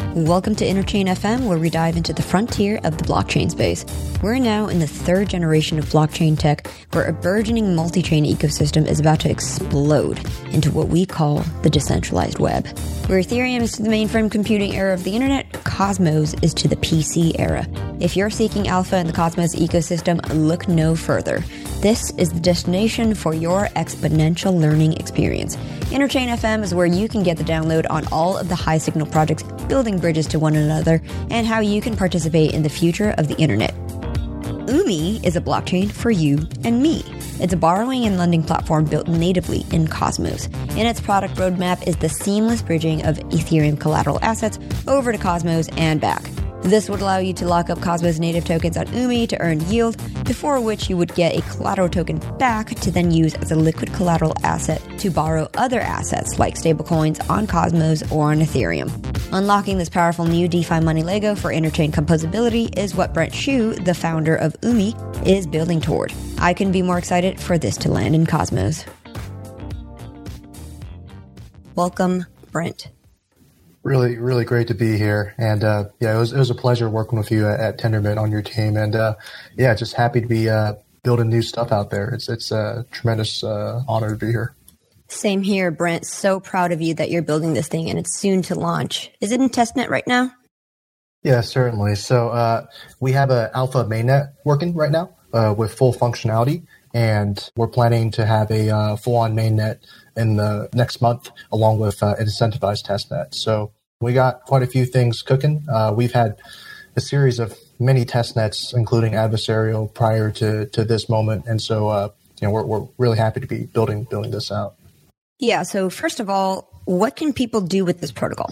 Welcome to Interchain FM, where we dive into the frontier of the blockchain space. We're now in the third generation of blockchain tech, where a burgeoning multi-chain ecosystem is about to explode into what we call the decentralized web. Where Ethereum is to the mainframe computing era of the internet, Cosmos is to the PC era. If you're seeking alpha in the Cosmos ecosystem, look no further. This is the destination for your exponential learning experience. Interchain FM is where you can get the download on all of the high signal projects building bridges to one another and how you can participate in the future of the internet. Umee is a blockchain for you and me. It's a borrowing and lending platform built natively in Cosmos. And its product roadmap is the seamless bridging of Ethereum collateral assets over to Cosmos and back. This would allow you to lock up Cosmos native tokens on Umee to earn yield, before which you would get a collateral token back to then use as a liquid collateral asset to borrow other assets like stablecoins on Cosmos or on Ethereum. Unlocking this powerful new DeFi money Lego for interchain composability is what Brent Shu, the founder of Umee, is building toward. I couldn't be more excited for this to land in Cosmos. Welcome, Brent. Really great to be here. And it was a pleasure working with you at Tendermint on your team. And just happy to be building new stuff out there. It's a tremendous honor to be here. Same here, Brent. So proud of you that you're building this thing and it's soon to launch. Is it in testnet right now? Yeah, certainly. So we have an alpha mainnet working right now with full functionality. And we're planning to have a full-on mainnet in the next month, along with an incentivized testnet. So we got quite a few things cooking. We've had a series of many testnets, including adversarial, prior to this moment. And so, we're really happy to be building this out. Yeah. So first of all, what can people do with this protocol?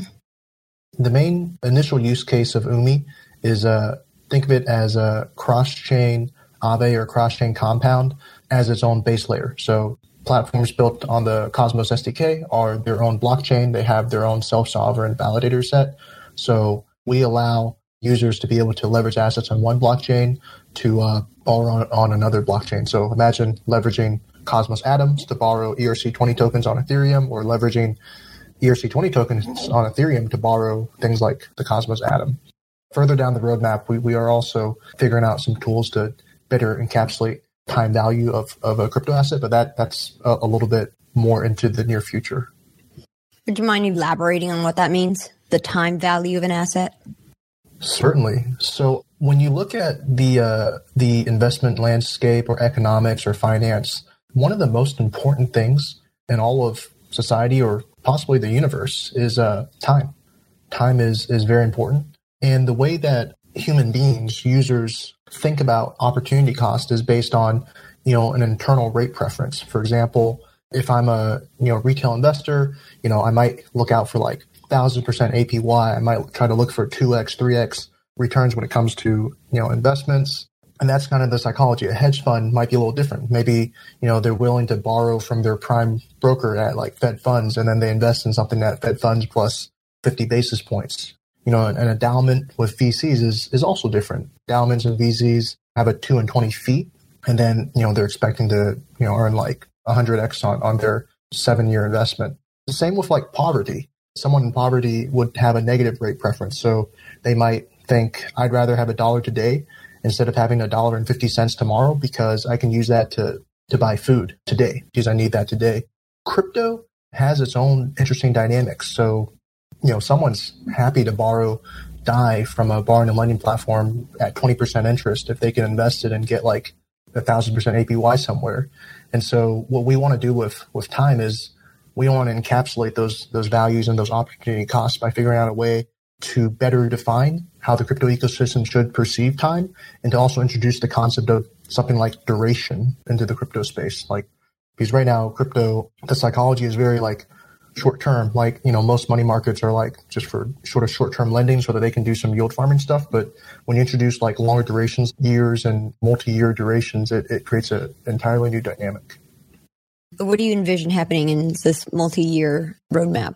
The main initial use case of Umee is think of it as a cross-chain Aave or cross-chain compound as its own base layer. So platforms built on the Cosmos SDK are their own blockchain. They have their own self-sovereign validator set. So we allow users to be able to leverage assets on one blockchain to borrow on another blockchain. So imagine leveraging Cosmos Atoms to borrow ERC20 tokens on Ethereum, or leveraging ERC20 tokens on Ethereum to borrow things like the Cosmos Atom. Further down the roadmap, we are also figuring out some tools to better encapsulate time value of a crypto asset, but that's a little bit more into the near future. Would you mind elaborating on what that means? The time value of an asset? Certainly. So when you look at the investment landscape or economics or finance, one of the most important things in all of society or possibly the universe is time. Time is very important. And the way that human beings, users, think about opportunity cost is based on, an internal rate preference. For example, if I'm a, retail investor, I might look out for like 1,000% APY. I might try to look for 2x, 3x returns when it comes to, investments. And that's kind of the psychology. A hedge fund might be a little different. Maybe, they're willing to borrow from their prime broker at like Fed funds, and then they invest in something at Fed funds plus 50 basis points. An endowment with VCs is also different. Endowments and VCs have a 2 and 20 fee, and then, they're expecting to, earn like 100x on their 7-year investment. The same with like poverty. Someone in poverty would have a negative rate preference. So they might think, I'd rather have $1 today instead of having $1.50 tomorrow, because I can use that to buy food today because I need that today. Crypto has its own interesting dynamics. So, someone's happy to borrow DAI from a borrowing and lending platform at 20% interest if they can invest it and get like 1,000% APY somewhere. And so what we want to do with time is we want to encapsulate those values and those opportunity costs by figuring out a way to better define how the crypto ecosystem should perceive time, and to also introduce the concept of something like duration into the crypto space. Like, because right now crypto, the psychology is very like short term, like, most money markets are like just for short term lending so that they can do some yield farming stuff. But when you introduce like longer durations, years and multi-year durations, it creates an entirely new dynamic. What do you envision happening in this multi-year roadmap?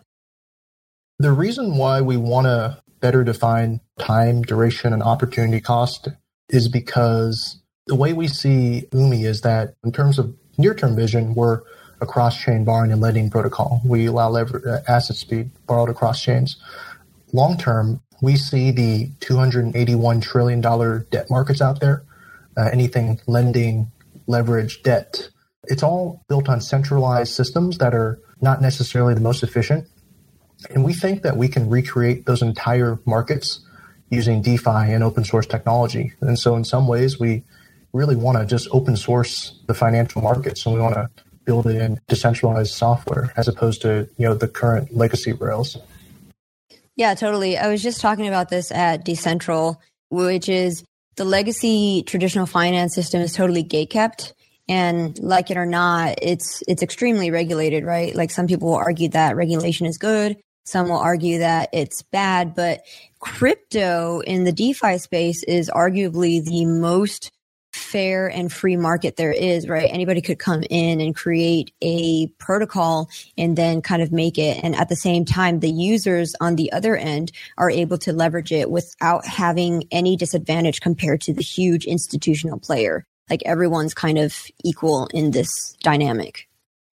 The reason why we want to better define time, duration, and opportunity cost is because the way we see Umee is that in terms of near-term vision, we're a cross-chain borrowing and lending protocol. We allow assets to be borrowed across chains. Long-term, we see the $281 trillion debt markets out there, anything lending, leverage, debt. It's all built on centralized systems that are not necessarily the most efficient. And we think that we can recreate those entire markets using DeFi and open source technology. And so in some ways, we really want to just open source the financial markets, and we want to build it in decentralized software as opposed to, the current legacy rails. Yeah, totally. I was just talking about this at Decentral, which is the legacy traditional finance system is totally gatekept. And like it or not, it's extremely regulated, right? Like some people will argue that regulation is good. Some will argue that it's bad, but crypto in the DeFi space is arguably the most fair and free market there is, right? Anybody could come in and create a protocol and then kind of make it. And at the same time, the users on the other end are able to leverage it without having any disadvantage compared to the huge institutional player. Like everyone's kind of equal in this dynamic.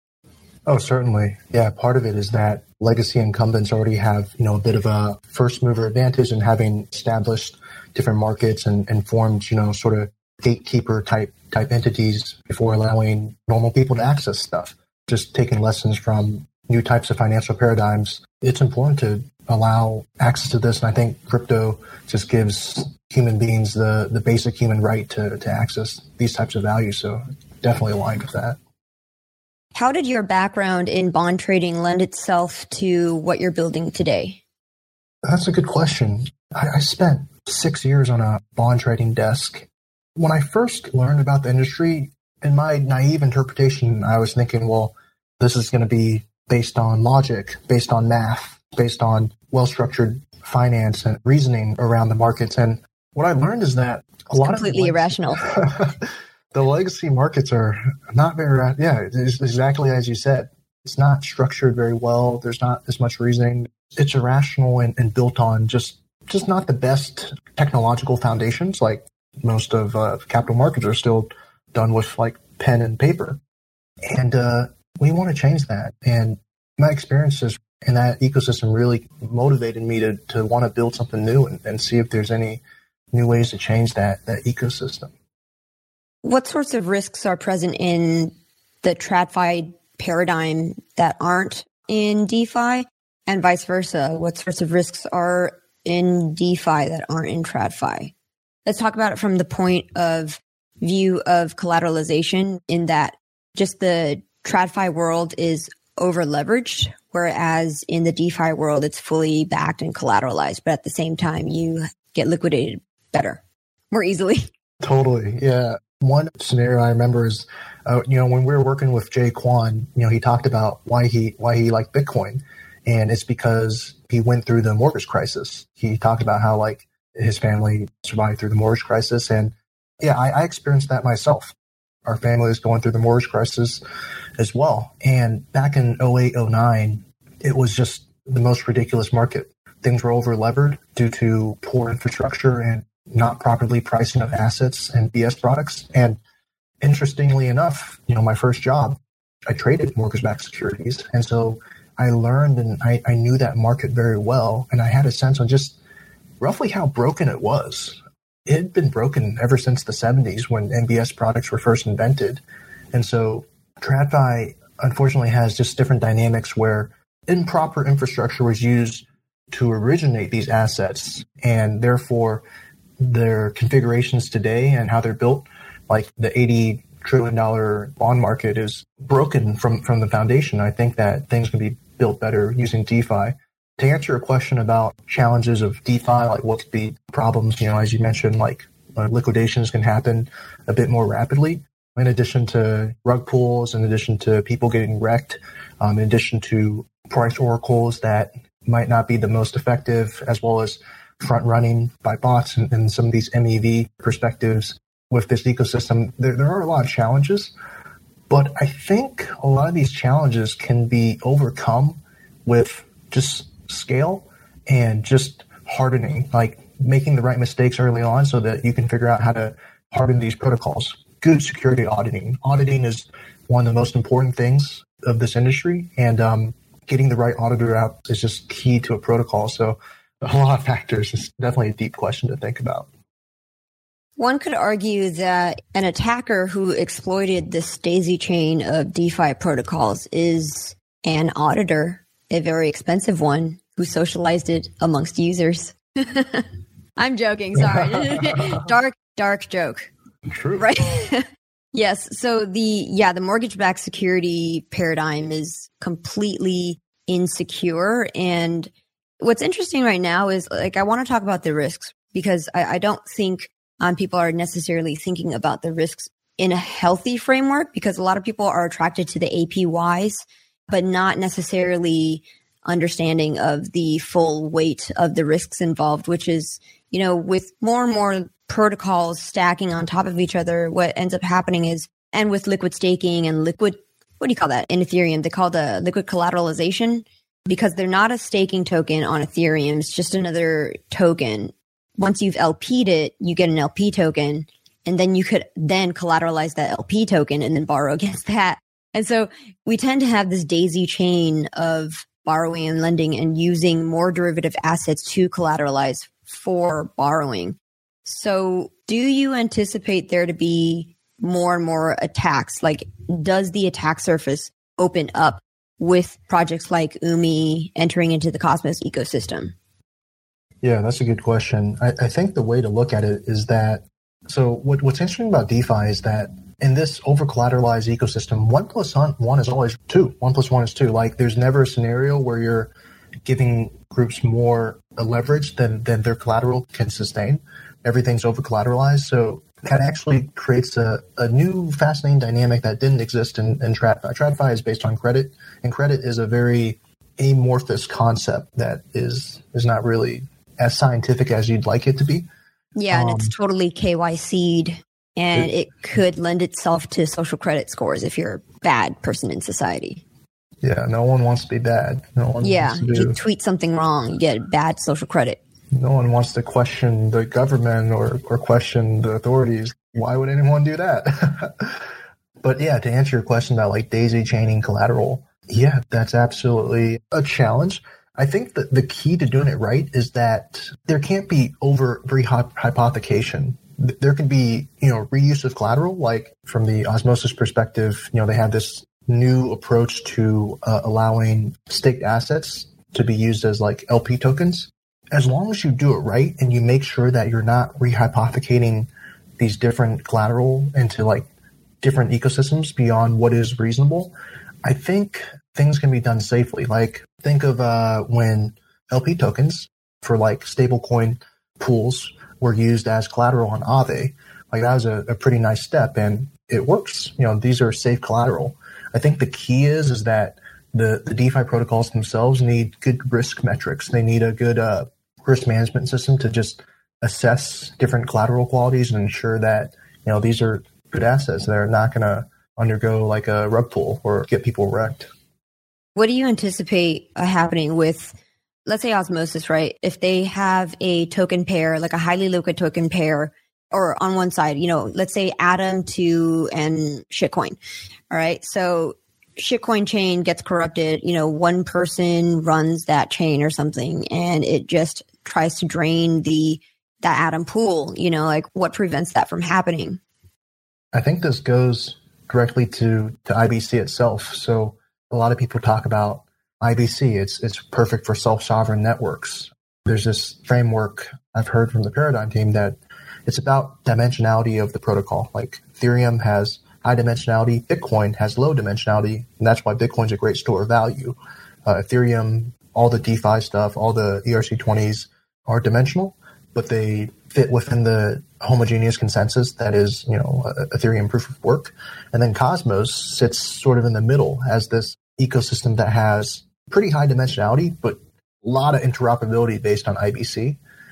Oh, certainly. Yeah, part of it is that legacy incumbents already have, a bit of a first mover advantage in having established different markets and formed, sort of gatekeeper type entities before allowing normal people to access stuff. Just taking lessons from new types of financial paradigms, it's important to allow access to this. And I think crypto just gives human beings the basic human right to access these types of values. So definitely aligned with that. How did your background in bond trading lend itself to what you're building today? That's a good question. I spent 6 years on a bond trading desk. When I first learned about the industry, in my naive interpretation, I was thinking, well, this is going to be based on logic, based on math, based on well-structured finance and reasoning around the markets. And what I learned is that completely irrational. The legacy markets are not very, it's exactly as you said. It's not structured very well. There's not as much reasoning. It's irrational and built on just not the best technological foundations. Like most of capital markets are still done with like pen and paper. And we want to change that. And my experiences in that ecosystem really motivated me to want to build something new and see if there's any new ways to change that ecosystem. What sorts of risks are present in the TradFi paradigm that aren't in DeFi, and vice versa? What sorts of risks are in DeFi that aren't in TradFi? Let's talk about it from the point of view of collateralization, in that just the TradFi world is over leveraged, whereas in the DeFi world, it's fully backed and collateralized. But at the same time, you get liquidated better, more easily. Totally. Yeah. One scenario I remember is, when we were working with Jay Kwan, he talked about why he liked Bitcoin. And it's because he went through the mortgage crisis. He talked about how like his family survived through the mortgage crisis. And yeah, I experienced that myself. Our family is going through the mortgage crisis as well. And back in 08, 09, it was just the most ridiculous market. Things were over levered due to poor infrastructure and not properly pricing of assets and BS products. And interestingly enough, my first job, I traded mortgage-backed securities. And so I learned and I knew that market very well. And I had a sense on just roughly how broken it was. It had been broken ever since the 70s when MBS products were first invented. And so TradFi, unfortunately, has just different dynamics where improper infrastructure was used to originate these assets, and therefore their configurations today and how they're built, like the $80 trillion bond market, is broken from the foundation. I think that things can be built better using DeFi. To answer your question about challenges of DeFi, like what could be problems, as you mentioned, like liquidations can happen a bit more rapidly. In addition to rug pulls, in addition to people getting wrecked, in addition to price oracles that might not be the most effective, as well as front running by bots and some of these MEV perspectives with this ecosystem, there are a lot of challenges. But I think a lot of these challenges can be overcome with just scale and just hardening, like making the right mistakes early on so that you can figure out how to harden these protocols. Good security auditing. Auditing is one of the most important things of this industry, and getting the right auditor out is just key to a protocol. So a lot of factors. It's definitely a deep question to think about. One could argue that an attacker who exploited this daisy chain of DeFi protocols is an auditor, a very expensive one, who socialized it amongst users. I'm joking, sorry. Dark joke. True. Right? Yes. So the mortgage-backed security paradigm is completely insecure. And what's interesting right now is, like, I want to talk about the risks, because I don't think people are necessarily thinking about the risks in a healthy framework, because a lot of people are attracted to the APYs, but not necessarily understanding of the full weight of the risks involved, which is, with more and more protocols stacking on top of each other, what ends up happening is, and with liquid staking and liquid, what do you call that in Ethereum? They call the liquid collateralization, because they're not a staking token on Ethereum. It's just another token. Once you've LP'd it, you get an LP token, and then you could then collateralize that LP token and then borrow against that. And so we tend to have this daisy chain of borrowing and lending and using more derivative assets to collateralize for borrowing. So do you anticipate there to be more and more attacks? Like, does the attack surface open up with projects like Umee entering into the Cosmos ecosystem? Yeah, that's a good question. I think the way to look at it is that, so what's interesting about DeFi is that in this over-collateralized ecosystem, 1 + 1 is always 2. 1 + 1 is 2. Like, there's never a scenario where you're giving groups more leverage than their collateral can sustain. Everything's over-collateralized. So that actually creates a new fascinating dynamic that didn't exist in TradFi. TradFi is based on credit, and credit is a very amorphous concept that is not really as scientific as you'd like it to be. Yeah, and it's totally KYC'd, and it could lend itself to social credit scores if you're a bad person in society. Yeah, no one wants to be bad. No one wants to if you tweet something wrong, you get bad social credit. No one wants to question the government or question the authorities. Why would anyone do that? But yeah, to answer your question about like daisy chaining collateral, yeah, that's absolutely a challenge. I think that the key to doing it right is that there can't be over hypothecation. There can be, reuse of collateral. Like from the Osmosis perspective, they have this new approach to allowing staked assets to be used as like LP tokens. As long as you do it right and you make sure that you're not rehypothecating these different collateral into like different ecosystems beyond what is reasonable, I think things can be done safely. Like think of when LP tokens for like stablecoin pools were used as collateral on Aave. Like that was a pretty nice step, and it works. These are safe collateral. I think the key is that the DeFi protocols themselves need good risk metrics. They need a good risk management system to just assess different collateral qualities and ensure that these are good assets. They're not going to undergo like a rug pull or get people wrecked. What do you anticipate happening with, let's say, Osmosis, right? If they have a token pair, like a highly liquid token pair, or on one side, let's say Atom 2 and Shitcoin. All right. So Shitcoin chain gets corrupted, one person runs that chain or something, and it just tries to drain that Atom pool, like what prevents that from happening? I think this goes directly to IBC itself. So a lot of people talk about IBC. It's perfect for self-sovereign networks. There's this framework I've heard from the Paradigm team that it's about dimensionality of the protocol. Like Ethereum has high dimensionality, Bitcoin has low dimensionality, and that's why Bitcoin's a great store of value. Ethereum, all the DeFi stuff, all the ERC20s are dimensional, but they fit within the homogeneous consensus that is, Ethereum proof of work. And then Cosmos sits sort of in the middle as this ecosystem that has pretty high dimensionality, but a lot of interoperability based on IBC.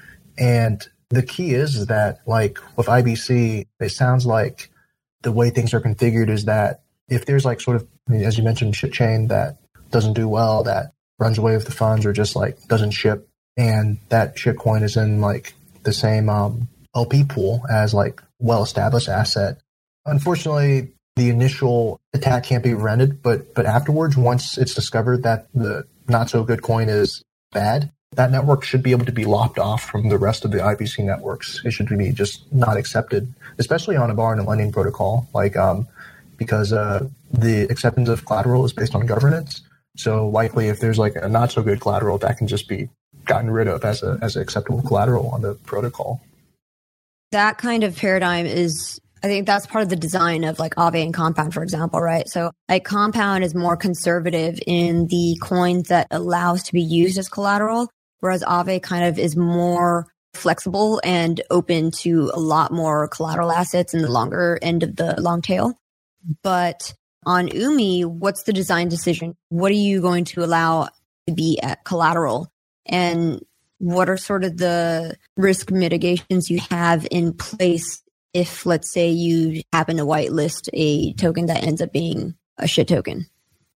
And the key is that, like with IBC, it sounds like the way things are configured is that if there's like sort of, as you mentioned, shit chain that doesn't do well, that runs away with the funds or just like doesn't ship, and that shitcoin is in like the same LP pool as like well-established asset. Unfortunately, the initial attack can't be prevented, but afterwards, once it's discovered that the not so good coin is bad, that network should be able to be lopped off from the rest of the IBC networks. It should be just not accepted, especially on a borrowing and lending protocol, because the acceptance of collateral is based on governance. So likely if there's like a not so good collateral, that can just be gotten rid of as an acceptable collateral on the protocol. That kind of paradigm is, I think that's part of the design of like Aave and Compound, for example, right? So like Compound is more conservative in the coins that allows to be used as collateral, whereas Aave kind of is more flexible and open to a lot more collateral assets in the longer end of the long tail. But on Umee, what's the design decision? What are you going to allow to be at collateral? And what are sort of the risk mitigations you have in place if, let's say, you happen to whitelist a token that ends up being a shit token?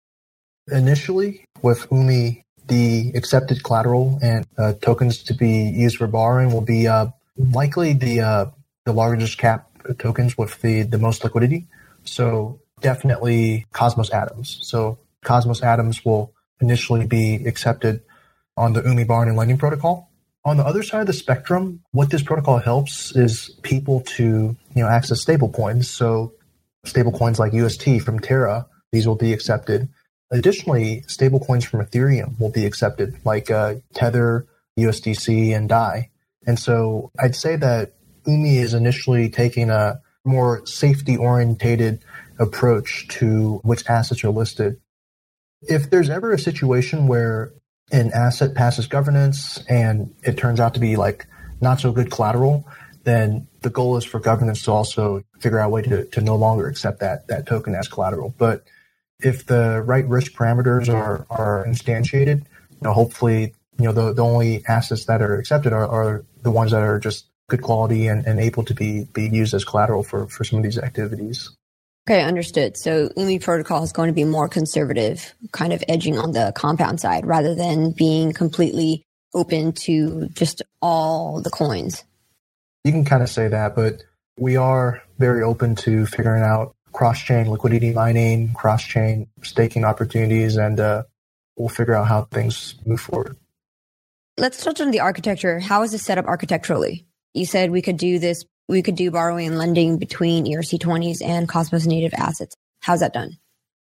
Initially, with Umee, the accepted collateral and tokens to be used for borrowing will be likely the largest cap tokens with the most liquidity. So definitely Cosmos Atoms. So Cosmos Atoms will initially be accepted on the Umee borrowing and lending protocol. On the other side of the spectrum, what this protocol helps is people to access stablecoins. So stablecoins like UST from Terra, these will be accepted. Additionally, stablecoins from Ethereum will be accepted, like Tether, USDC, and DAI. And so I'd say that Umee is initially taking a more safety-orientated approach to which assets are listed. If there's ever a situation where an asset passes governance and it turns out to be like not so good collateral, then the goal is for governance to also figure out a way to no longer accept that token as collateral. But if the right risk parameters are instantiated, hopefully, the only assets that are accepted are the ones that are just good quality and able to be used as collateral for some of these activities. Okay, understood. So Umee protocol is going to be more conservative, kind of edging on the Compound side rather than being completely open to just all the coins. You can kind of say that, but we are very open to figuring out cross-chain liquidity mining, cross-chain staking opportunities, and we'll figure out how things move forward. Let's touch on the architecture. How is this set up architecturally? You said we could do this. We could do borrowing and lending between ERC20s and Cosmos native assets. How's that done?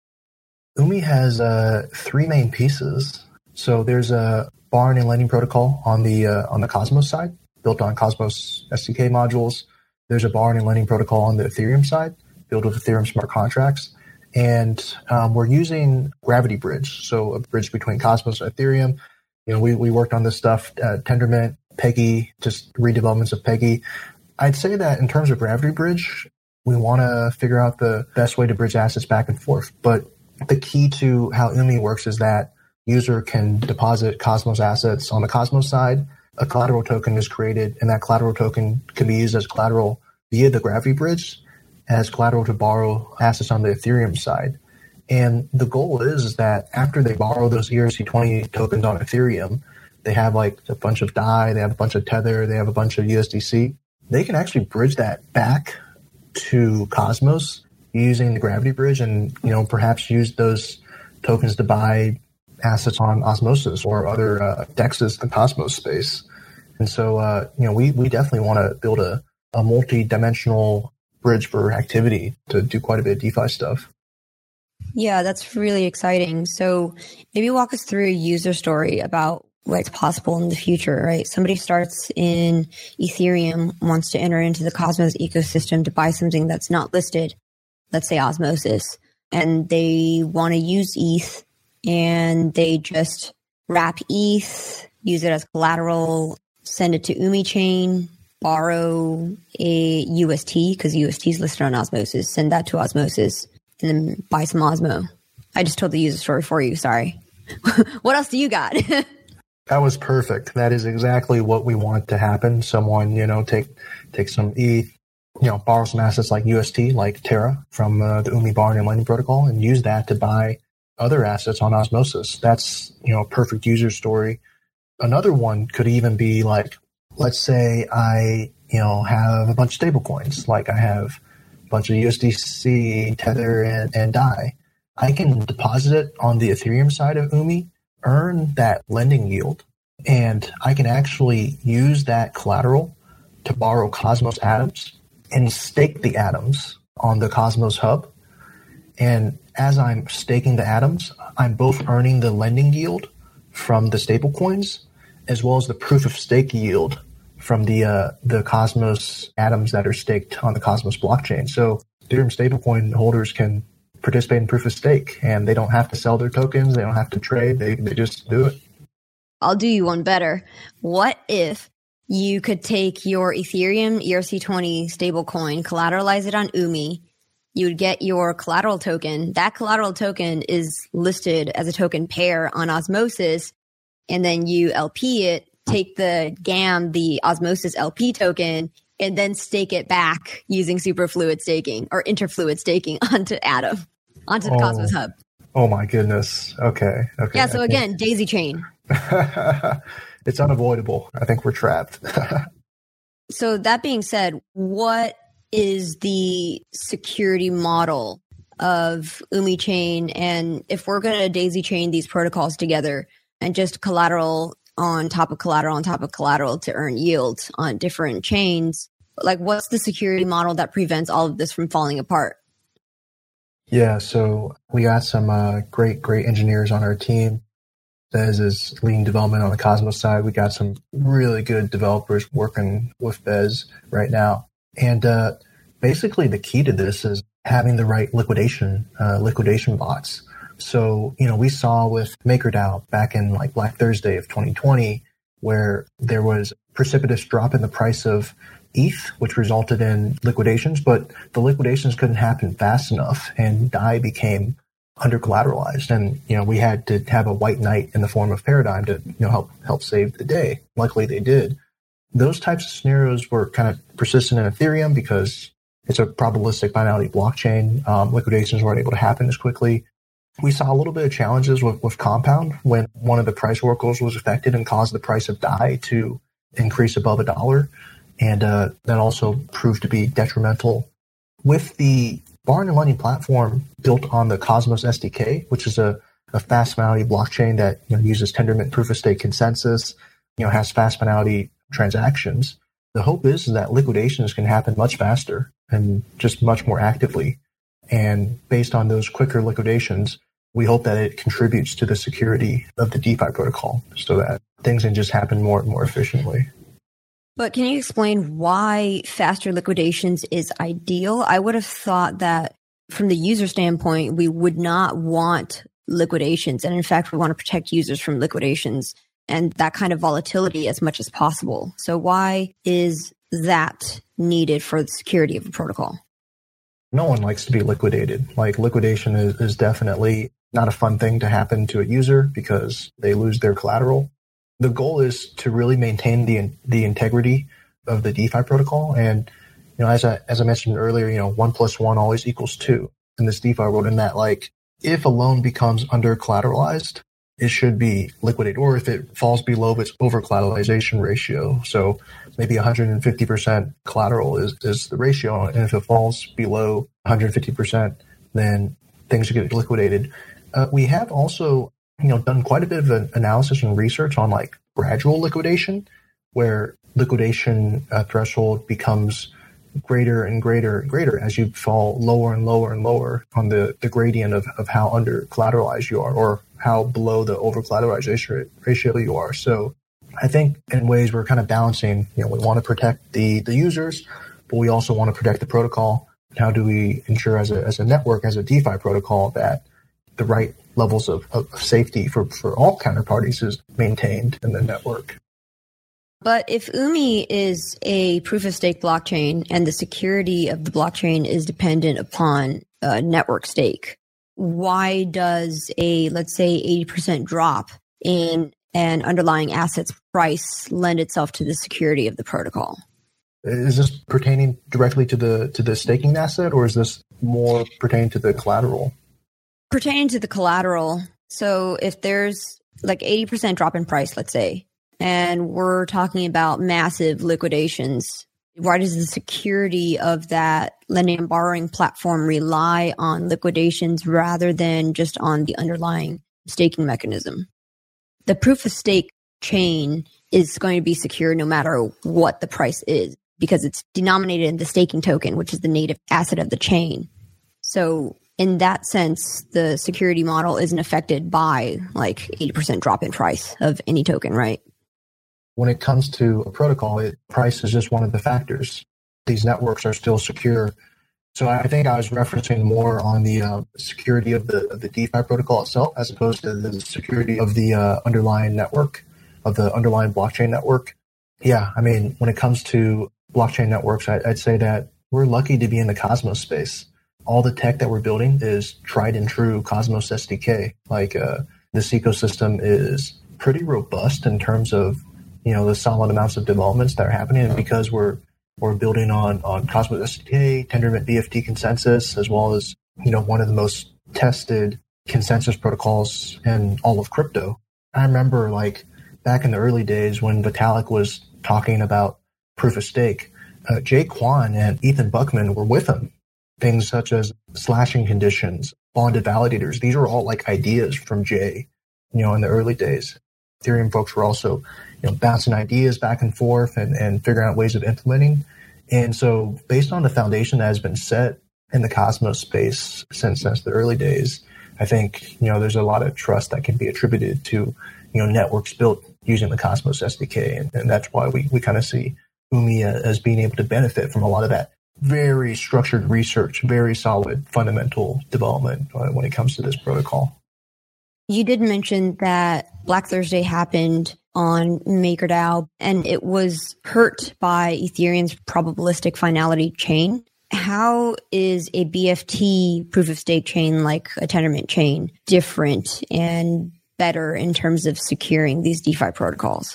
Umee has three main pieces. So there's a borrowing and lending protocol on the Cosmos side, built on Cosmos SDK modules. There's a borrowing and lending protocol on the Ethereum side, built with Ethereum smart contracts. And we're using Gravity Bridge, so a bridge between Cosmos and Ethereum. We worked on this stuff at Tendermint, Peggy, just redevelopments of Peggy. I'd say that in terms of Gravity Bridge, we want to figure out the best way to bridge assets back and forth. But the key to how Umee works is that user can deposit Cosmos assets on the Cosmos side. A collateral token is created, and that collateral token can be used as collateral via the Gravity Bridge as collateral to borrow assets on the Ethereum side. And the goal is that after they borrow those ERC20 tokens on Ethereum, they have like a bunch of DAI, they have a bunch of Tether, they have a bunch of USDC. They can actually bridge that back to Cosmos using the Gravity Bridge and, perhaps use those tokens to buy assets on Osmosis or other DEXs in the Cosmos space. And so, we definitely want to build a multi-dimensional bridge for activity to do quite a bit of DeFi stuff. Yeah, that's really exciting. So maybe walk us through a user story about what's possible in the future, right? Somebody starts in Ethereum, wants to enter into the Cosmos ecosystem to buy something that's not listed, let's say Osmosis, and they want to use ETH and they just wrap ETH, use it as collateral, send it to Umee chain, borrow a UST because UST is listed on Osmosis, send that to Osmosis, and then buy some Osmo. I just told the user story for you. Sorry. What else do you got? That was perfect. That is exactly what we want to happen. Someone, take some ETH, borrow some assets like UST, like Terra from the Umee borrowing and lending protocol, and use that to buy other assets on Osmosis. That's, a perfect user story. Another one could even be like, let's say I, have a bunch of stable coins, like I have a bunch of USDC, Tether, and DAI. I can deposit it on the Ethereum side of Umee, earn that lending yield, And I can actually use that collateral to borrow Cosmos atoms and stake the atoms on the Cosmos hub. And as I'm staking the atoms, I'm both earning the lending yield from the stablecoins as well as the proof of stake yield from the Cosmos atoms that are staked on the Cosmos blockchain. So Ethereum stablecoin holders can participate in proof of stake, and they don't have to sell their tokens. They don't have to trade. They just do it. I'll do you one better. What if you could take your Ethereum ERC20 stablecoin, collateralize it on UMI, you would get your collateral token. That collateral token is listed as a token pair on Osmosis, and then you LP it, take the GAM, the Osmosis LP token, and then stake it back using superfluid staking or interfluid staking onto Atom, onto the Cosmos Hub. Oh my goodness. Okay. Yeah, so again, daisy chain. It's unavoidable. I think we're trapped. So that being said, what is the security model of UMI chain? And if we're going to daisy chain these protocols together and just collateral on top of collateral on top of collateral to earn yield on different chains, like what's the security model that prevents all of this from falling apart? Yeah, so we got some great engineers on our team. Bez is leading development on the Cosmos side. We got some really good developers working with Bez right now. And basically the key to this is having the right liquidation bots. So, we saw with MakerDAO back in like Black Thursday of 2020, where there was precipitous drop in the price of ETH, which resulted in liquidations, but the liquidations couldn't happen fast enough and DAI became under collateralized. And, we had to have a white knight in the form of Paradigm to, help save the day. Luckily they did. Those types of scenarios were kind of persistent in Ethereum because it's a probabilistic finality blockchain. Liquidations weren't able to happen as quickly. We saw a little bit of challenges with Compound when one of the price oracles was affected and caused the price of DAI to increase above $1. And that also proved to be detrimental. With the Barn and Lending platform built on the Cosmos SDK, which is a fast finality blockchain that uses Tendermint proof of stake consensus, has fast finality transactions. The hope is that liquidations can happen much faster and just much more actively. And based on those quicker liquidations, we hope that it contributes to the security of the DeFi protocol so that things can just happen more efficiently. But can you explain why faster liquidations is ideal? I would have thought that from the user standpoint, we would not want liquidations. And in fact, we want to protect users from liquidations and that kind of volatility as much as possible. So why is that needed for the security of the protocol? No one likes to be liquidated. Like liquidation is definitely not a fun thing to happen to a user because they lose their collateral. The goal is to really maintain the integrity of the DeFi protocol. And, as I mentioned earlier, 1 + 1 always equals 2 in this DeFi world, in that like if a loan becomes under collateralized, it should be liquidated, or if it falls below its over collateralization ratio. So maybe 150% collateral is the ratio. And if it falls below 150%, then things get liquidated. We have also done quite a bit of analysis and research on like gradual liquidation, where liquidation threshold becomes greater and greater and greater as you fall lower and lower and lower on the gradient of how under collateralized you are or how below the over collateralization ratio you are. So I think in ways we're kind of balancing, we want to protect the users, but we also want to protect the protocol. How do we ensure as a network, as a DeFi protocol, that the right levels of safety for all counterparties is maintained in the network? But if UMI is a proof of stake blockchain and the security of the blockchain is dependent upon network stake, why does a, let's say, 80% drop in an underlying asset's price lend itself to the security of the protocol? Is this pertaining directly to the staking asset, or is this more pertaining to the collateral? Pertaining to the collateral. So if there's like 80% drop in price, let's say, and we're talking about massive liquidations, why does the security of that lending and borrowing platform rely on liquidations rather than just on the underlying staking mechanism? The proof of stake chain is going to be secure no matter what the price is, because it's denominated in the staking token, which is the native asset of the chain. So in that sense, the security model isn't affected by like 80% drop in price of any token, right? When it comes to a protocol, price is just one of the factors. These networks are still secure. So I think I was referencing more on the security of the DeFi protocol itself, as opposed to the security of the underlying network, of the underlying blockchain network. Yeah, I mean, when it comes to blockchain networks, I'd say that we're lucky to be in the Cosmos space. All the tech that we're building is tried and true Cosmos SDK. Like this ecosystem is pretty robust in terms of, the solid amounts of developments that are happening. And because we're building on Cosmos SDK, Tendermint BFT consensus, as well as, one of the most tested consensus protocols in all of crypto. I remember like back in the early days when Vitalik was talking about proof of stake, Jay Kwan and Ethan Buckman were with him. Things such as slashing conditions, bonded validators. These were all like ideas from Jay, in the early days. Ethereum folks were also, bouncing ideas back and forth and figuring out ways of implementing. And so based on the foundation that has been set in the Cosmos space since the early days, I think, there's a lot of trust that can be attributed to, networks built using the Cosmos SDK. And that's why we kind of see Umee as being able to benefit from a lot of that very structured research, very solid fundamental development when it comes to this protocol. You did mention that Black Thursday happened on MakerDAO, and it was hurt by Ethereum's probabilistic finality chain. How is a BFT proof of stake chain like a Tendermint chain different and better in terms of securing these DeFi protocols?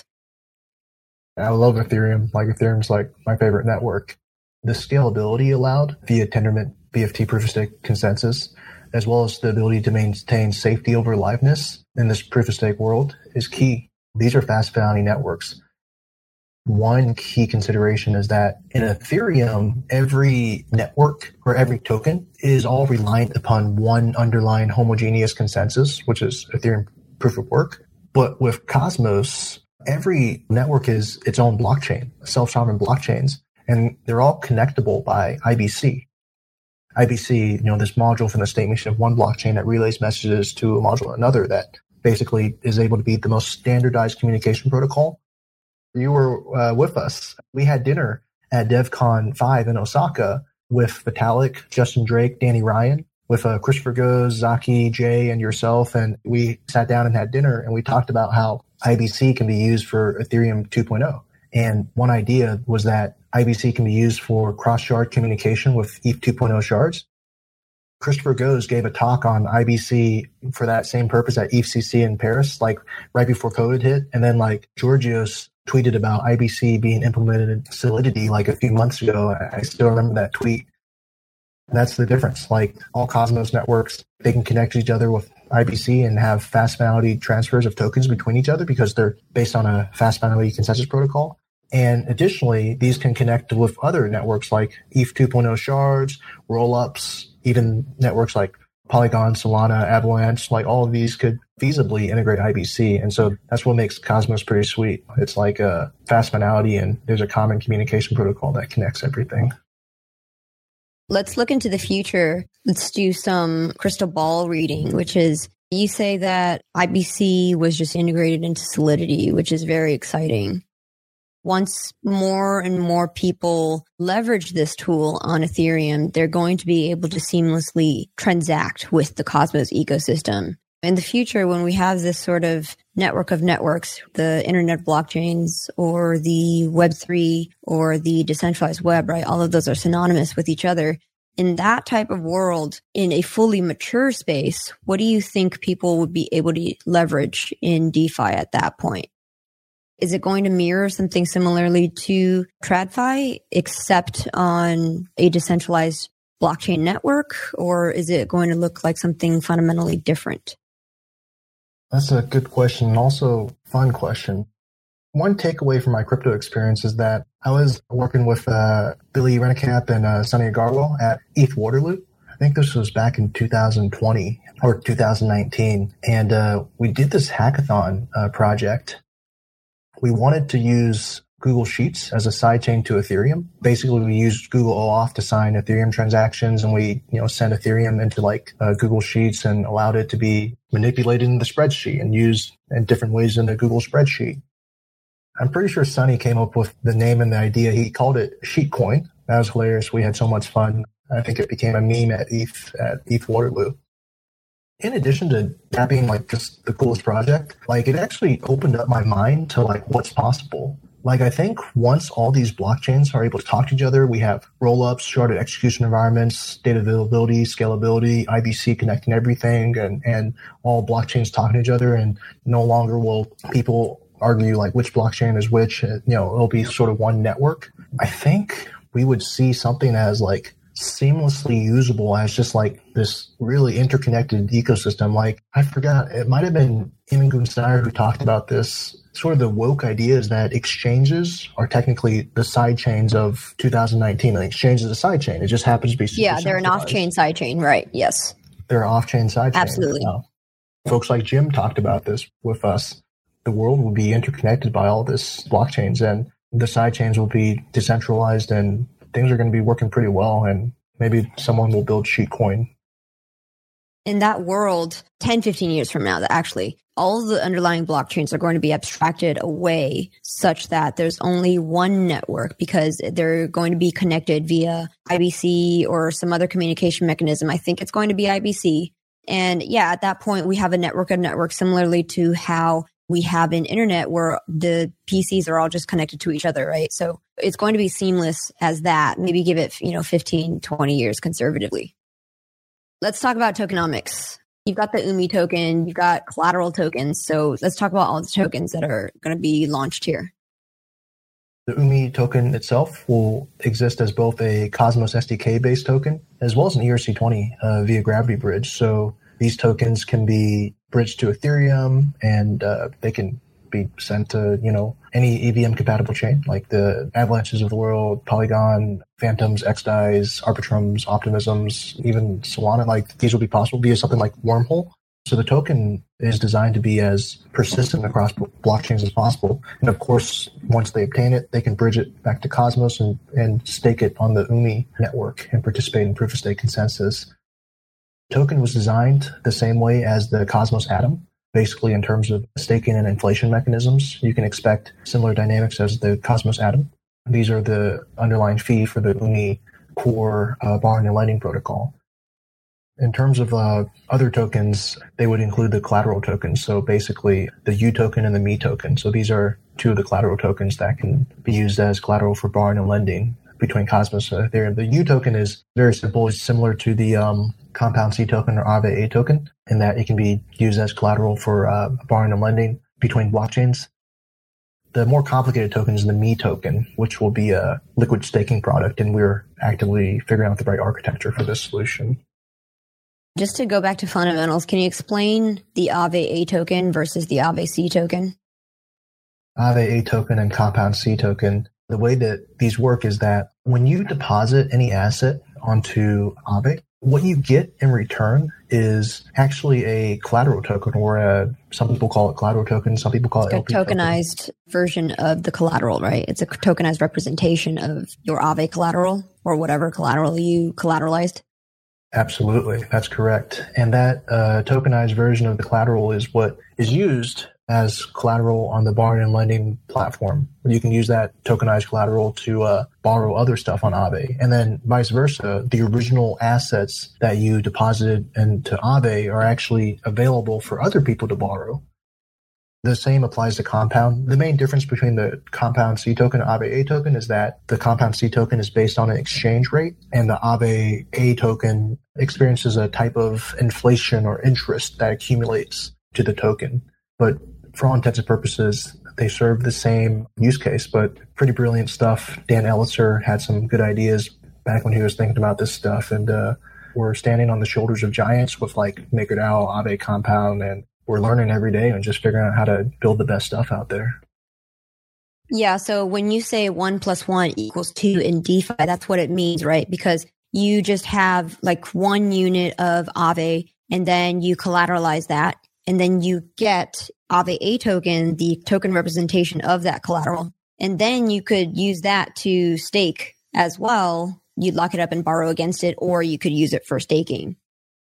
I love Ethereum. Like Ethereum's like my favorite network. The scalability allowed via Tendermint BFT proof of stake consensus, as well as the ability to maintain safety over liveness in this proof of stake world, is key. These are fast founding networks. One key consideration is that in Ethereum, every network or every token is all reliant upon one underlying homogeneous consensus, which is Ethereum proof of work. But with Cosmos, every network is its own blockchain, self-sovereign blockchains, and they're all connectable by IBC. IBC, this module from the state machine of one blockchain that relays messages to a module another that basically is able to be the most standardized communication protocol. You were with us. We had dinner at DevCon 5 in Osaka with Vitalik, Justin Drake, Danny Ryan, with Christopher Goes, Zaki, Jay, and yourself. And we sat down and had dinner, and we talked about how IBC can be used for Ethereum 2.0. And one idea was that IBC can be used for cross-shard communication with ETH 2.0 shards. Christopher Goes gave a talk on IBC for that same purpose at EthCC in Paris, like right before COVID hit. And then like Georgios tweeted about IBC being implemented in Solidity like a few months ago. I still remember that tweet. And that's the difference. Like all Cosmos networks, they can connect to each other with IBC and have fast finality transfers of tokens between each other because they're based on a fast finality consensus protocol. And additionally, these can connect with other networks like ETH 2.0 shards, rollups, even networks like Polygon, Solana, Avalanche, like all of these could feasibly integrate IBC. And so that's what makes Cosmos pretty sweet. It's like a fast finality and there's a common communication protocol that connects everything. Let's look into the future. Let's do some crystal ball reading, which is you say that IBC was just integrated into Solidity, which is very exciting. Once more and more people leverage this tool on Ethereum, they're going to be able to seamlessly transact with the Cosmos ecosystem. In the future, when we have this sort of network of networks, the internet blockchains or the Web3 or the decentralized web, right? All of those are synonymous with each other. In that type of world, in a fully mature space, what do you think people would be able to leverage in DeFi at that point? Is it going to mirror something similarly to TradFi, except on a decentralized blockchain network, or is it going to look like something fundamentally different? That's a good question and also fun question. One takeaway from my crypto experience is that I was working with Billy Rennekamp and Sonny Agarwal at ETH Waterloo. I think this was back in 2020 or 2019. And we did this hackathon project. We wanted to use Google Sheets as a sidechain to Ethereum. Basically, we used Google OAuth to sign Ethereum transactions, and we, sent Ethereum into Google Sheets and allowed it to be manipulated in the spreadsheet and used in different ways in the Google spreadsheet. I'm pretty sure Sunny came up with the name and the idea. He called it Sheetcoin. That was hilarious. We had so much fun. I think it became a meme at ETH Waterloo. In addition to that being just the coolest project, it actually opened up my mind to what's possible. I think once all these blockchains are able to talk to each other, we have rollups, sharded execution environments, data availability, scalability, IBC connecting everything, and all blockchains talking to each other. And no longer will people argue which blockchain is which. It'll be sort of one network. I think we would see something as seamlessly usable as just this really interconnected ecosystem. I forgot, it might have been Eamon Gunsteiner who talked about this. Sort of the woke idea is that exchanges are technically the side chains of 2019. An exchange is a side chain. It just happens to be super Yeah, they're an off-chain side chain, right? Yes. They're an off-chain side chain. Absolutely. Folks like Jim talked about this with us. The world will be interconnected by all this blockchains, and the side chains will be decentralized, and things are going to be working pretty well, and maybe someone will build Sheetcoin. In that world, 10, 15 years from now, actually, all of the underlying blockchains are going to be abstracted away such that there's only one network because they're going to be connected via IBC or some other communication mechanism. I think it's going to be IBC. And yeah, at that point, we have a network of networks similarly to how we have an internet where the PCs are all just connected to each other, right? So it's going to be seamless as that. Maybe give it, 15, 20 years conservatively. Let's talk about tokenomics. You've got the UMI token, you've got collateral tokens. So let's talk about all the tokens that are going to be launched here. The UMI token itself will exist as both a Cosmos SDK-based token as well as an ERC20 via Gravity Bridge. So these tokens can be bridged to Ethereum, and they can be sent to, any EVM compatible chain like the Avalanches of the world, Polygon, Phantoms, XDAIs, Arbitrums, Optimisms, even Solana. These will be possible via something like Wormhole. So the token is designed to be as persistent across blockchains as possible. And of course, once they obtain it, they can bridge it back to Cosmos and stake it on the UMI network and participate in proof of stake consensus. The token was designed the same way as the Cosmos Atom. Basically, in terms of staking and inflation mechanisms, you can expect similar dynamics as the Cosmos Atom. These are the underlying fee for the UMI core borrowing and lending protocol. In terms of other tokens, they would include the collateral tokens. So basically, the U token and the ME token. So these are two of the collateral tokens that can be used as collateral for borrowing and lending between Cosmos and Ethereum. The U token is very simple. It's similar to the Compound C token or Aave A token, in that it can be used as collateral for borrowing and lending between blockchains. The more complicated token is the ME token, which will be a liquid staking product, and we're actively figuring out the right architecture for this solution. Just to go back to fundamentals, can you explain the Aave A token versus the Aave C token? Aave A token and Compound C token, the way that these work is that when you deposit any asset onto Aave, what you get in return is actually a collateral token, or some people call it collateral token, some people call it LP token. Tokenized version of the collateral, right? It's a tokenized representation of your Aave collateral or whatever collateral you collateralized. Absolutely, that's correct. And that tokenized version of the collateral is what is used as collateral on the borrowing and lending platform. You can use that tokenized collateral to borrow other stuff on Aave. And then vice versa, the original assets that you deposited into Aave are actually available for other people to borrow. The same applies to Compound. The main difference between the Compound C token and Aave A token is that the Compound C token is based on an exchange rate, and the Aave A token experiences a type of inflation or interest that accumulates to the token. But for all intents and purposes, they serve the same use case, but pretty brilliant stuff. Dan Elitzer had some good ideas back when he was thinking about this stuff, and we're standing on the shoulders of giants with MakerDAO, Aave Compound, and we're learning every day and just figuring out how to build the best stuff out there. Yeah, so when you say 1 + 1 = 2 in DeFi, that's what it means, right? Because you just have one unit of Aave, and then you collateralize that. and then you get Aave A token, the token representation of that collateral. And then you could use that to stake as well. You'd lock it up and borrow against it, or you could use it for staking.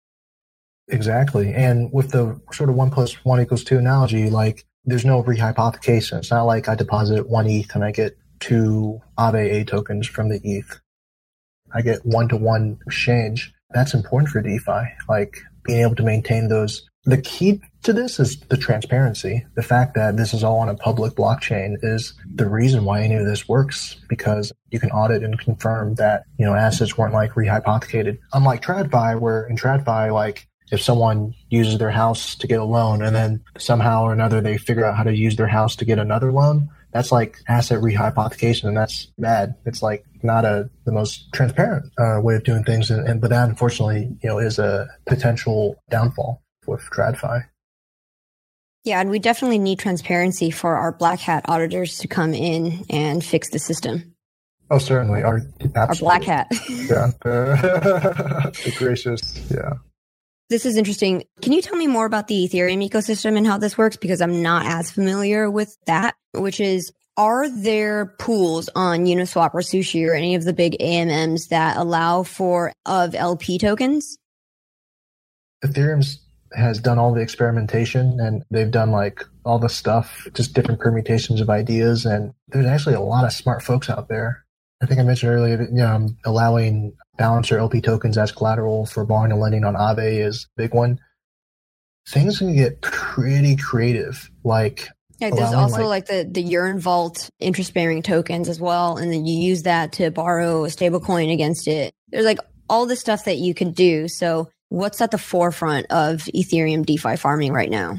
Exactly. And with the sort of 1 + 1 = 2 analogy, like there's no rehypothecation. It's not like I deposit 1 ETH and I get 2 Aave A tokens from the ETH. I get 1-to-1 exchange. That's important for DeFi, like being able to maintain those. The key to this is the transparency. The fact that this is all on a public blockchain is the reason why any of this works, because you can audit and confirm that, assets weren't like rehypothecated. Unlike TradFi, where in TradFi, like if someone uses their house to get a loan and then somehow or another they figure out how to use their house to get another loan, that's like asset rehypothecation, and that's bad. It's like not the most transparent way of doing things, but that unfortunately, is a potential downfall with TradFi. Yeah, and we definitely need transparency for our black hat auditors to come in and fix the system. Oh, certainly. Our black hat. Yeah. The gracious. Yeah. This is interesting. Can you tell me more about the Ethereum ecosystem and how this works? Because I'm not as familiar with that, which is, are there pools on Uniswap or Sushi or any of the big AMMs that allow for of LP tokens? Ethereum has done all the experimentation, and they've done like all the stuff, just different permutations of ideas. And there's actually a lot of smart folks out there. I think I mentioned earlier that, allowing Balancer LP tokens as collateral for borrowing and lending on Aave is a big one. Things can get pretty creative. Like, yeah, there's also like the Yearn Vault interest-bearing tokens as well, and then you use that to borrow a stablecoin against it. There's like all the stuff that you can do. So what's at the forefront of Ethereum DeFi farming right now?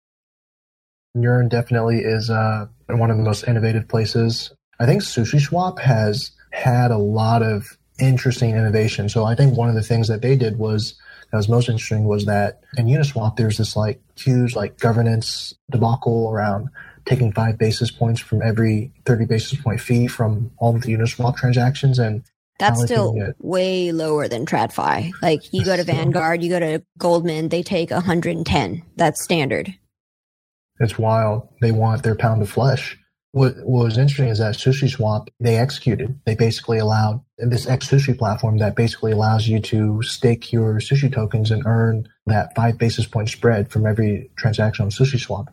Yearn definitely is one of the most innovative places. I think SushiSwap has had a lot of interesting innovation. So I think one of the things that they did that was most interesting was that in Uniswap, there's this like huge like governance debacle around taking 5 basis points from every 30 basis point fee from all of the Uniswap transactions. And that's still way lower than TradFi. Like you go to Vanguard, you go to Goldman, they take 110. That's standard. It's wild. They want their pound of flesh. What was interesting is that SushiSwap, they executed. They basically allowed this XSushi platform that basically allows you to stake your sushi tokens and earn that 5 basis point spread from every transaction on SushiSwap.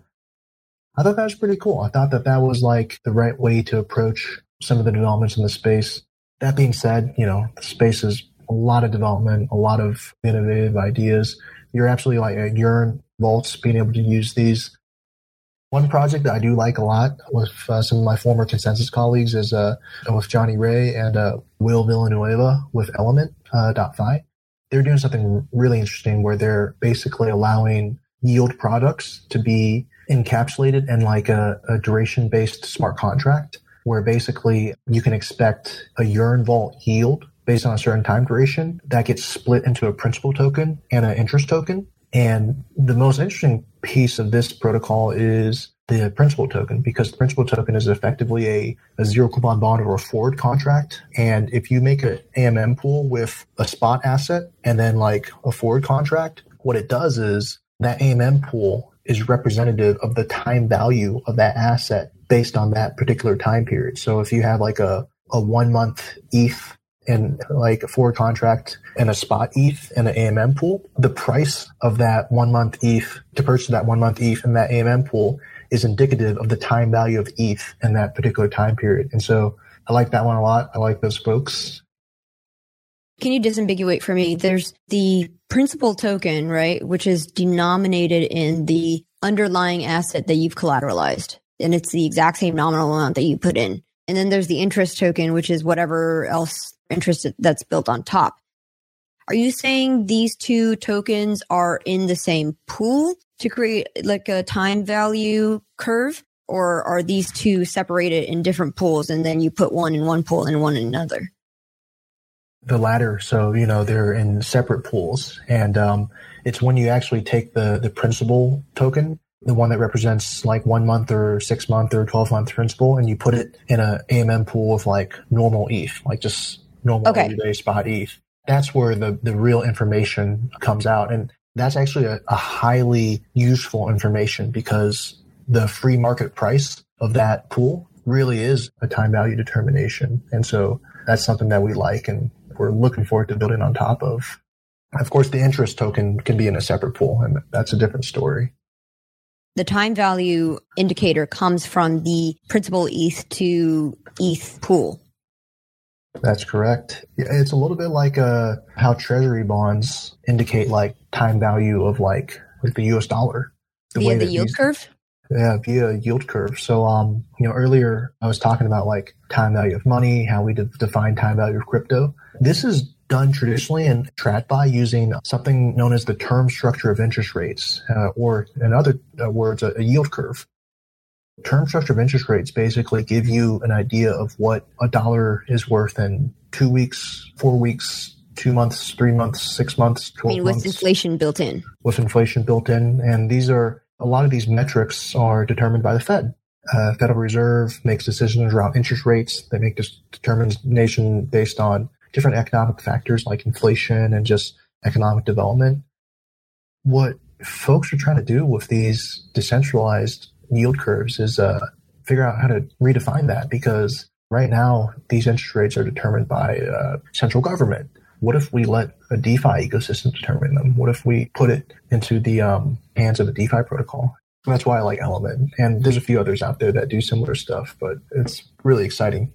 I thought that was pretty cool. I thought that was like the right way to approach some of the developments in the space. That being said, the space is a lot of development, a lot of innovative ideas. You're absolutely like at Yearn Vaults being able to use these. One project that I do like a lot with some of my former Consensus colleagues is with Johnny Ray and Will Villanueva with Element.fi. They're doing something really interesting where they're basically allowing yield products to be encapsulated in like a duration-based smart contract, where basically you can expect a Yearn Vault yield based on a certain time duration that gets split into a principal token and an interest token. And the most interesting piece of this protocol is the principal token, because the principal token is effectively a zero coupon bond or a forward contract. And if you make an AMM pool with a spot asset and then like a forward contract, what it does is that AMM pool is representative of the time value of that asset based on that particular time period. So if you have like a 1 month ETH and like a forward contract and a spot ETH and an AMM pool, the price of that 1 month ETH to purchase that 1 month ETH in that AMM pool is indicative of the time value of ETH in that particular time period. And so I like that one a lot. I like those folks. Can you disambiguate for me? There's the principal token, right, which is denominated in the underlying asset that you've collateralized. And it's the exact same nominal amount that you put in. And then there's the interest token, which is whatever else interest that's built on top. Are you saying these two tokens are in the same pool to create like a time value curve? Or are these two separated in different pools and then you put one in one pool and one in another? The latter. So, they're in separate pools. And it's when you actually take the principal token, the one that represents like 1 month or 6 month or 12 month principal, and you put it in an AMM pool of like normal ETH, like just normal everyday spot ETH. That's where the real information comes out. And That's actually a highly useful information because the free market price of that pool really is a time value determination. And so that's something that we like and we're looking forward to building on top of. Of course, the interest token can be in a separate pool, and that's a different story. The time value indicator comes from the principal ETH to ETH pool. That's correct. It's a little bit like how treasury bonds indicate like time value of like the US dollar. Via the yield curve? Yeah, via yield curve. So, earlier I was talking about like time value of money, how we define time value of crypto. This is done traditionally in TradFi using something known as the term structure of interest rates, or in other words, a yield curve. Term structure of interest rates basically give you an idea of what a dollar is worth in 2 weeks, 4 weeks, 2 months, 3 months, 6 months, 12 months. With inflation built in. With inflation built in. And a lot of these metrics are determined by the Fed. Federal Reserve makes decisions around interest rates. They make this determination based on different economic factors like inflation and just economic development. What folks are trying to do with these decentralized yield curves is figure out how to redefine that, because right now these interest rates are determined by central government. What if we let a DeFi ecosystem determine them? What if we put it into the hands of a DeFi protocol? That's why I like Element. And there's a few others out there that do similar stuff, but it's really exciting.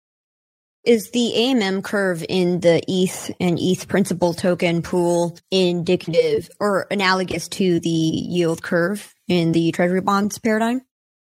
Is the AMM curve in the ETH and ETH principal token pool indicative or analogous to the yield curve in the treasury bonds paradigm?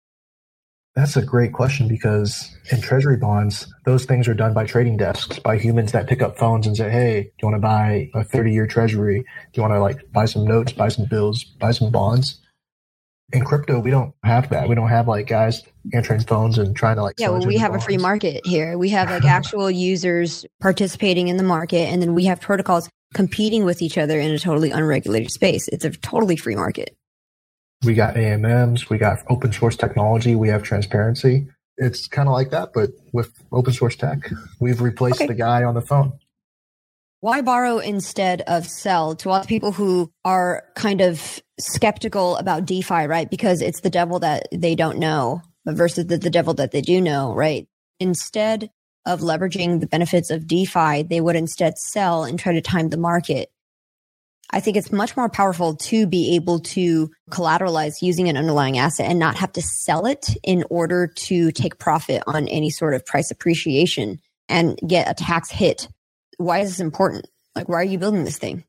That's a great question, because in treasury bonds, those things are done by trading desks, by humans that pick up phones and say, hey, do you want to buy a 30-year treasury? Do you want to like buy some notes, buy some bills, buy some bonds? In crypto, we don't have that. We don't have like guys answering phones and trying to like. Yeah, well, we have a free market here. We have like actual users participating in the market, and then we have protocols competing with each other in a totally unregulated space. It's a totally free market. We got AMMs, we got open source technology, we have transparency. It's kind of like that, but with open source tech. We've replaced the guy on the phone. Why borrow instead of sell? To all the people who are kind of skeptical about DeFi, right? Because it's the devil that they don't know versus the devil that they do know, right? Instead of leveraging the benefits of DeFi, they would instead sell and try to time the market. I think it's much more powerful to be able to collateralize using an underlying asset and not have to sell it in order to take profit on any sort of price appreciation and get a tax hit. Why is this important? Like, why are you building this thing?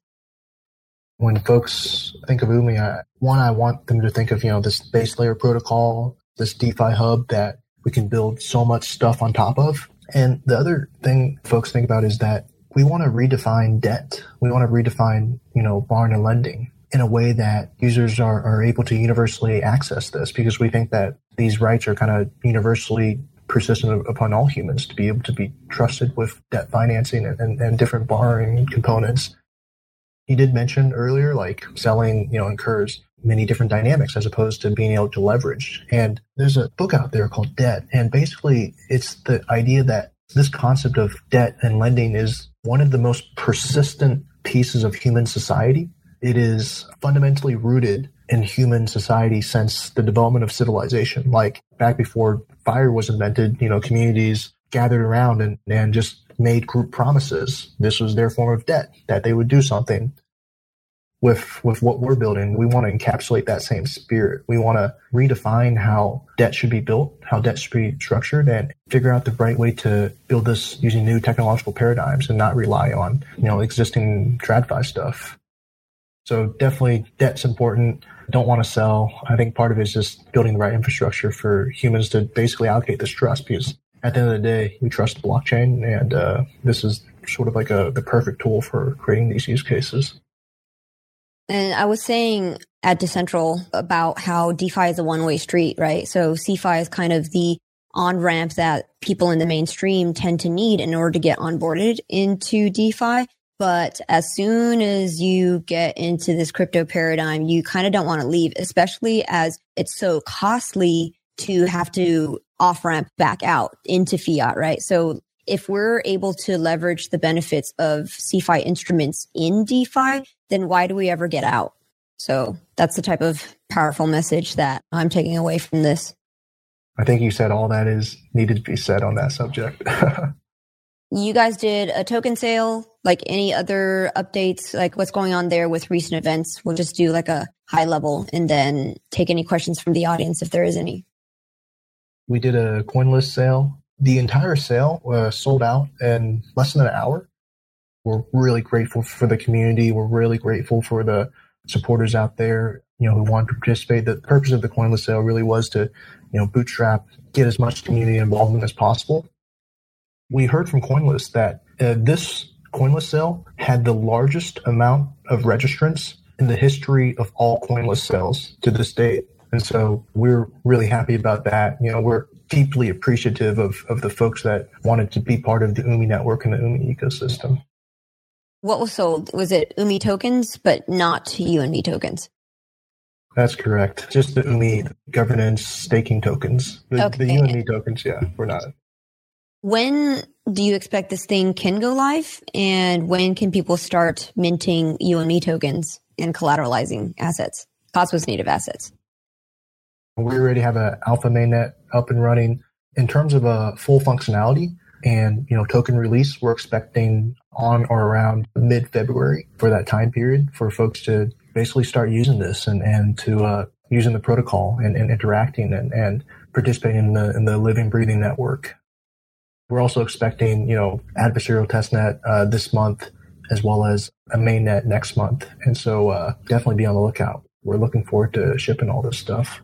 When folks think of Umee, I want them to think of, this base layer protocol, this DeFi hub that we can build so much stuff on top of. And the other thing folks think about is that we want to redefine debt. We want to redefine, borrowing and lending in a way that users are able to universally access this, because we think that these rights are kind of universally persistent upon all humans to be able to be trusted with debt financing and different borrowing components. He did mention earlier, like selling, incurs many different dynamics as opposed to being able to leverage. And there's a book out there called Debt. And basically it's the idea that this concept of debt and lending is one of the most persistent pieces of human society. It is fundamentally rooted in human society since the development of civilization. Like back before fire was invented, communities gathered around and just made group promises. This was their form of debt, that they would do something. With what we're building, we want to encapsulate that same spirit. We want to redefine how debt should be built, how debt should be structured, and figure out the right way to build this using new technological paradigms and not rely on, existing TradFi stuff. So definitely debt's important. Don't want to sell. I think part of it is just building the right infrastructure for humans to basically allocate this trust, because at the end of the day, we trust the blockchain, and this is sort of like the perfect tool for creating these use cases. And I was saying at Decentral about how DeFi is a one-way street, right? So CeFi is kind of the on-ramp that people in the mainstream tend to need in order to get onboarded into DeFi. But as soon as you get into this crypto paradigm, you kind of don't want to leave, especially as it's so costly to have to off-ramp back out into fiat, right? So if we're able to leverage the benefits of CeFi instruments in DeFi, then why do we ever get out? So that's the type of powerful message that I'm taking away from this. I think you said all that is needed to be said on that subject. You guys did a token sale, like any other updates, like what's going on there with recent events? We'll just do like a high level and then take any questions from the audience if there is any. We did a CoinList sale. The entire sale was sold out in less than an hour. We're really grateful for the community. We're really grateful for the supporters out there, who want to participate. The purpose of the CoinList sale really was to, bootstrap, get as much community involvement as possible. We heard from CoinList that this CoinList sale had the largest amount of registrants in the history of all CoinList sales to this date. And so we're really happy about that. We're deeply appreciative of the folks that wanted to be part of the UMI network and the UMI ecosystem. What was sold? Was it UMI tokens, but not UND tokens? That's correct. Just the UMI governance staking tokens. The UND tokens, we're not. When do you expect this thing can go live? And when can people start minting UMI tokens and collateralizing assets, Cosmos native assets? We already have an alpha mainnet up and running. In terms of a full functionality and token release, we're expecting on or around mid-February for that time period for folks to basically start using this and to using the protocol and interacting and participating in the living, breathing network. We're also expecting, adversarial testnet this month, as well as a mainnet next month. And so definitely be on the lookout. We're looking forward to shipping all this stuff.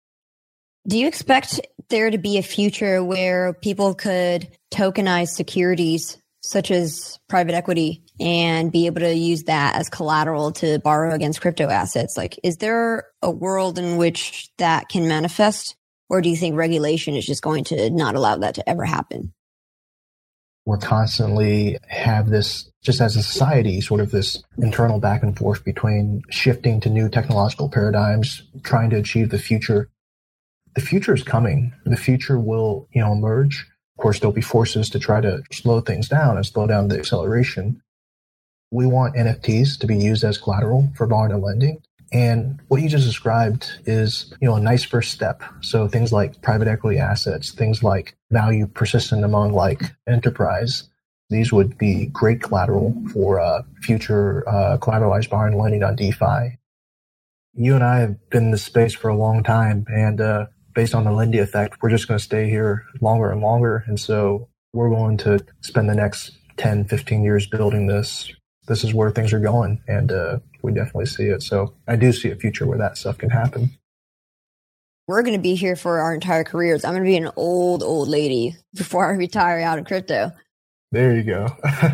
Do you expect there to be a future where people could tokenize securities such as private equity and be able to use that as collateral to borrow against crypto assets? Like, is there a world in which that can manifest? Or do you think regulation is just going to not allow that to ever happen? We're constantly have this, just as a society, sort of this internal back and forth between shifting to new technological paradigms, trying to achieve the future. The future is coming. The future will, emerge. Of course, there'll be forces to try to slow things down and slow down the acceleration. We want NFTs to be used as collateral for borrowing and lending. And what you just described is, a nice first step. So things like private equity assets, things like value persistent among like enterprise, these would be great collateral for future collateralized borrowing and lending on DeFi. You and I have been in this space for a long time, and based on the Lindy effect, we're just going to stay here longer and longer. And so we're going to spend the next 10, 15 years building this. This is where things are going, and we definitely see it. So I do see a future where that stuff can happen. We're going to be here for our entire careers. I'm going to be an old lady before I retire out of crypto. There you go.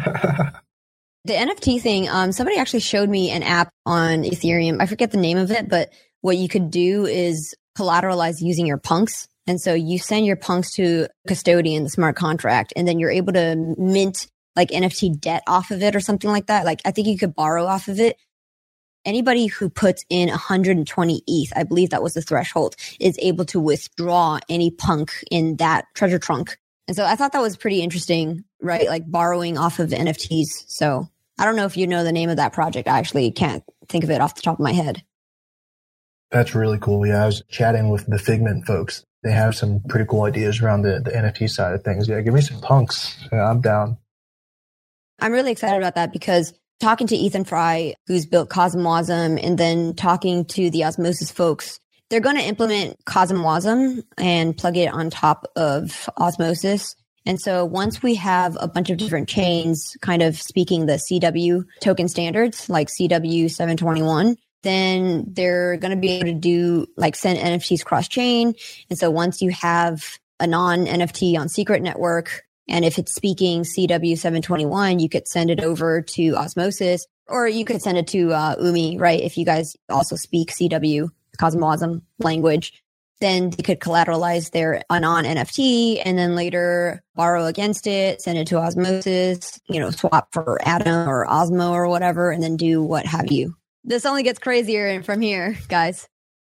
The NFT thing, somebody actually showed me an app on Ethereum. I forget the name of it, but what you could do is collateralize using your punks. And so you send your punks to custodian, the smart contract, and then you're able to mint like NFT debt off of it or something like that. Like, I think you could borrow off of it. Anybody who puts in 120 ETH, I believe that was the threshold, is able to withdraw any punk in that treasure trunk. And so I thought that was pretty interesting, right? Like borrowing off of NFTs. So I don't know if you know the name of that project. I actually can't think of it off the top of my head. That's really cool. Yeah, I was chatting with the Figment folks. They have some pretty cool ideas around the NFT side of things. Yeah, give me some punks. Yeah, I'm down. I'm really excited about that because talking to Ethan Fry, who's built CosmWasm, and then talking to the Osmosis folks, they're going to implement CosmWasm and plug it on top of Osmosis. And so once we have a bunch of different chains kind of speaking the CW token standards, like CW 721, then they're going to be able to do like send NFTs cross-chain. And so once you have a non-NFT on Secret Network, and if it's speaking CW 721, you could send it over to Osmosis, or you could send it to UMI, right? If you guys also speak CW, CosmWasm language, then they could collateralize their non-NFT and then later borrow against it, send it to Osmosis, swap for Atom or Osmo or whatever, and then do what have you. This only gets crazier from here, guys.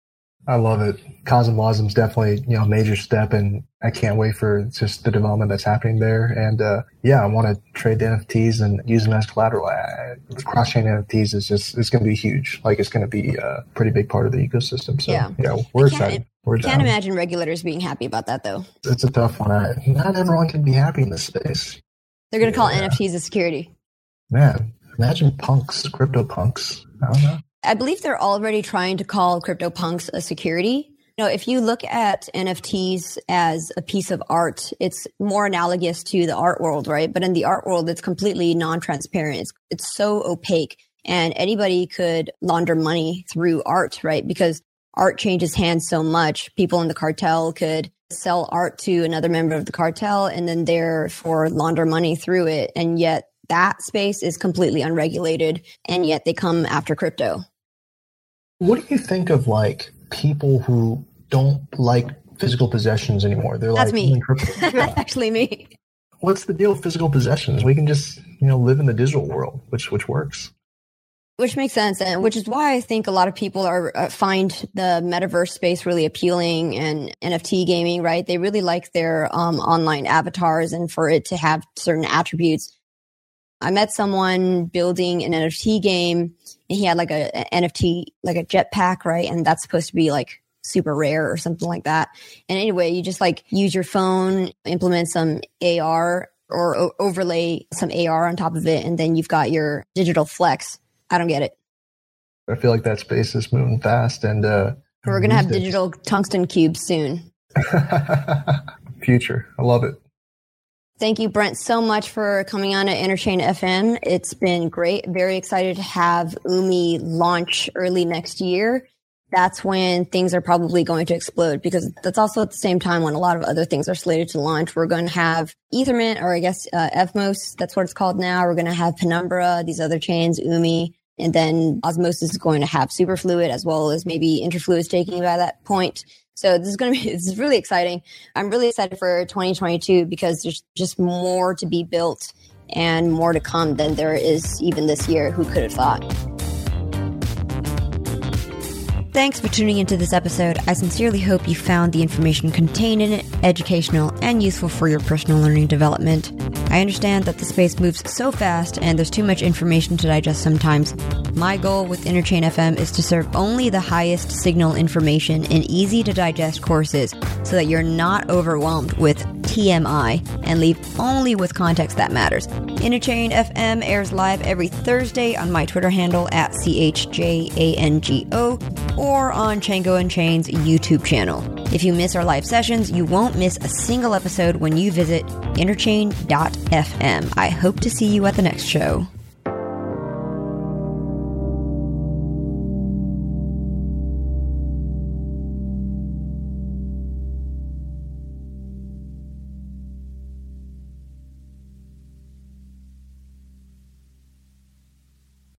I love it. Cosmwasm's definitely, a major step, and I can't wait for just the development that's happening there. And I want to trade the NFTs and use them as collateral. Cross-chain NFTs it's going to be huge. Like, it's going to be a pretty big part of the ecosystem. So, we're excited. Can't imagine regulators being happy about that, though. It's a tough one. Not everyone can be happy in this space. They're going to call NFTs a security. Man, imagine punks, crypto punks. I don't know. I believe they're already trying to call CryptoPunks a security. If you look at NFTs as a piece of art, it's more analogous to the art world, right? But in the art world, it's completely non-transparent. It's so opaque, and anybody could launder money through art, right? Because art changes hands so much. People in the cartel could sell art to another member of the cartel and then therefore launder money through it. And yet that space is completely unregulated, and yet they come after crypto. What do you think of people who don't like physical possessions anymore? They're That's me. Yeah. That's actually me. What's the deal with physical possessions? We can just, live in the digital world, which works. Which makes sense, and which is why I think a lot of people find the metaverse space really appealing, and NFT gaming, right? They really like their online avatars and for it to have certain attributes. I met someone building an NFT game, and he had like an NFT, like a jetpack, right? And that's supposed to be like super rare or something like that. And anyway, you just use your phone, implement some AR or overlay some AR on top of it, and then you've got your digital flex. I don't get it. I feel like that space is moving fast, and we're going to have digital tungsten cubes soon. Future. I love it. Thank you, Brent, so much for coming on at Interchain FM. It's been great. Very excited to have Umee launch early next year. That's when things are probably going to explode, because that's also at the same time when a lot of other things are slated to launch. We're going to have Ethermint, or I guess Evmos, that's what it's called now. We're going to have Penumbra, these other chains, Umee, and then Osmosis is going to have Superfluid, as well as maybe Interfluid staking by that point. So this is really exciting. I'm really excited for 2022 because there's just more to be built and more to come than there is even this year. Who could have thought? Thanks for tuning into this episode. I sincerely hope you found the information contained in it educational and useful for your personal learning development. I understand that the space moves so fast and there's too much information to digest sometimes. My goal with Interchain FM is to serve only the highest signal information in easy to digest courses so that you're not overwhelmed with TMI and leave only with context that matters. Interchain FM airs live every Thursday on my Twitter handle at CHJANGO or on Chango and Chain's YouTube channel. If you miss our live sessions, you won't miss a single episode when you visit interchain.fm. I hope to see you at the next show.